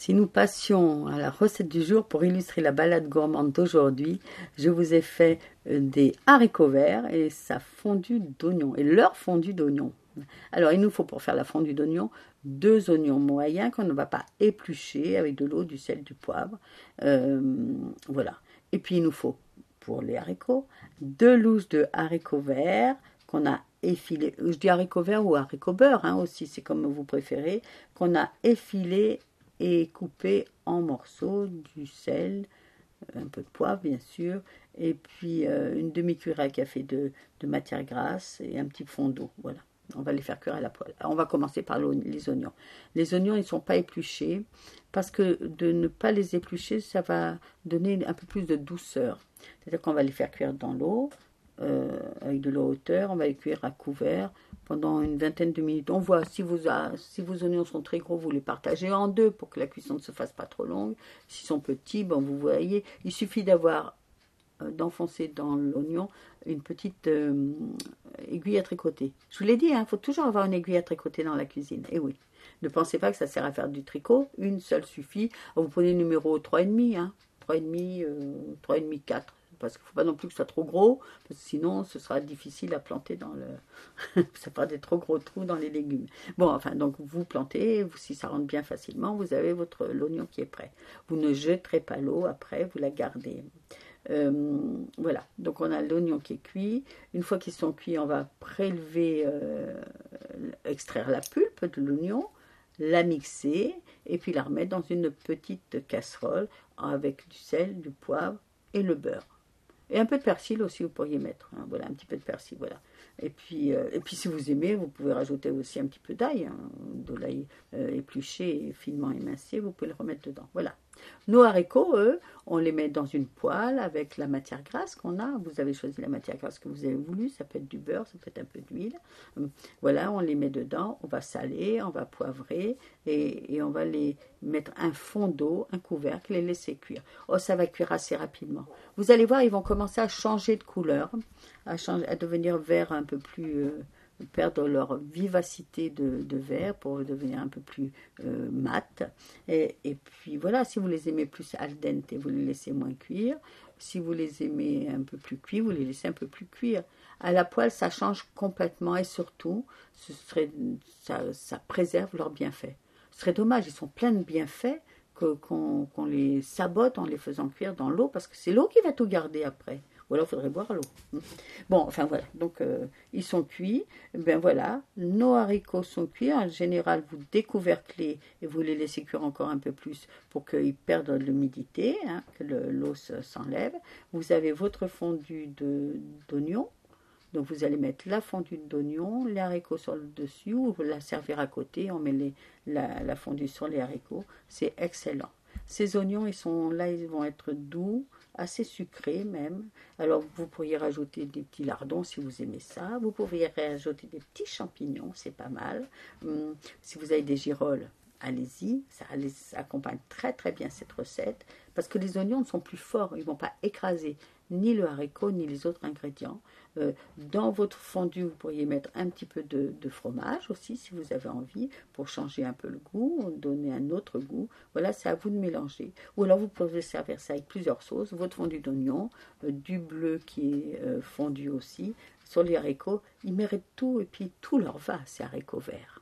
Si nous passions à la recette du jour pour illustrer la balade gourmande d'aujourd'hui, je vous ai fait des haricots verts et sa fondue d'oignon et leur fondue d'oignon. Alors il nous faut pour faire la fondue d'oignon 2 oignons moyens qu'on ne va pas éplucher avec de l'eau, du sel, du poivre. Voilà. Et puis il nous faut pour les haricots 2 louches de haricots verts qu'on a effilés. Je dis haricots verts ou haricots beurre aussi, c'est comme vous préférez, qu'on a effilés et coupé en morceaux, du sel, un peu de poivre bien sûr, et puis une demi-cuillère à café de matière grasse et un petit fond d'eau. Voilà, on va les faire cuire à la poêle. Alors, on va commencer par les oignons. Les oignons, ils ne sont pas épluchés, parce que de ne pas les éplucher, ça va donner un peu plus de douceur. C'est-à-dire qu'on va les faire cuire dans l'eau, avec de l'eau à hauteur, on va les cuire à couvert pendant une vingtaine de minutes. On voit si vos oignons sont très gros, vous les partagez en deux pour que la cuisson ne se fasse pas trop longue. S'ils sont petits, bon, vous voyez, il suffit d'enfoncer dans l'oignon une petite aiguille à tricoter. Je vous l'ai dit, il faut toujours avoir une aiguille à tricoter dans la cuisine. Et oui, ne pensez pas que ça sert à faire du tricot, une seule suffit. Vous prenez le numéro 3,5, 3,5, 3,5, 4. Parce qu'il ne faut pas non plus que ce soit trop gros, parce que sinon ce sera difficile à planter dans le... ça fera des trop gros trous dans les légumes. Bon, enfin, donc vous plantez, si ça rentre bien facilement, vous avez l'oignon qui est prêt. Vous ne jeterez pas l'eau après, vous la gardez. Voilà, donc on a l'oignon qui est cuit. Une fois qu'ils sont cuits, on va prélever, extraire la pulpe de l'oignon, la mixer, et puis la remettre dans une petite casserole avec du sel, du poivre et le beurre. Et un peu de persil aussi, vous pourriez mettre. Voilà, un petit peu de persil, voilà. Et puis si vous aimez, vous pouvez rajouter aussi un petit peu d'ail, de l'ail épluché et finement émincé, vous pouvez le remettre dedans. Voilà. Nos haricots, eux, on les met dans une poêle avec la matière grasse qu'on a. Vous avez choisi la matière grasse que vous avez voulu. Ça peut être du beurre, ça peut être un peu d'huile. Voilà, on les met dedans. On va saler, on va poivrer et on va les mettre un fond d'eau, un couvercle, les laisser cuire. Oh, ça va cuire assez rapidement. Vous allez voir, ils vont commencer à changer de couleur, à devenir vert un peu plus... perdre leur vivacité de vert pour devenir un peu plus mat. Et puis voilà, si vous les aimez plus al dente, vous les laissez moins cuire. Si vous les aimez un peu plus cuits, vous les laissez un peu plus cuire. À la poêle, ça change complètement et surtout, ça préserve leurs bienfaits. Ce serait dommage, ils sont pleins de bienfaits qu'on les sabote en les faisant cuire dans l'eau parce que c'est l'eau qui va tout garder après. Ou alors il faudrait boire l'eau. Bon, enfin voilà, donc ils sont cuits. Ben voilà, nos haricots sont cuits. En général, vous découverclez et vous les laissez cuire encore un peu plus pour qu'ils perdent l'humidité, que l'eau s'enlève. Vous avez votre fondue d'oignon. Donc vous allez mettre la fondue d'oignon, les haricots sur le dessus, ou vous la servir à côté, on met la fondue sur les haricots. C'est excellent. Ces oignons, ils vont être doux, assez sucrés même. Alors vous pourriez rajouter des petits lardons si vous aimez ça. Vous pourriez rajouter des petits champignons, c'est pas mal. Si vous avez des girolles, allez-y, ça accompagne très très bien cette recette. Parce que les oignons sont plus forts, ils ne vont pas écraser ni le haricot ni les autres ingrédients. Dans votre fondue, vous pourriez mettre un petit peu de fromage aussi, si vous avez envie, pour changer un peu le goût, donner un autre goût. Voilà, c'est à vous de mélanger. Ou alors, vous pouvez servir ça avec plusieurs sauces. Votre fondue d'oignon, du bleu qui est fondu aussi. Sur les haricots, ils méritent tout et puis tout leur va, ces haricots verts.